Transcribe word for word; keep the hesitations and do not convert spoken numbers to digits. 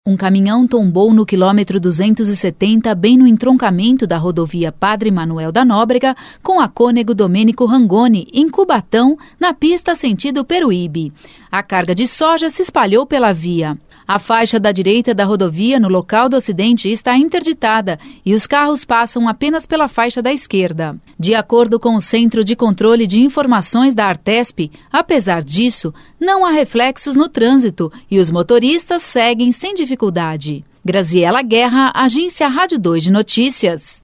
Um caminhão tombou no quilômetro duzentos e setenta, bem no entroncamento da rodovia Padre Manuel da Nóbrega, com a Cônego Domênico Rangoni, em Cubatão, na pista sentido Peruíbe. A carga de soja se espalhou pela via. A faixa da direita da rodovia no local do acidente está interditada e os carros passam apenas pela faixa da esquerda. De acordo com o Centro de Controle de Informações da Artesp, apesar disso, não há reflexos no trânsito e os motoristas seguem sem dificuldade. Graziela Guerra, Agência Rádio dois de Notícias.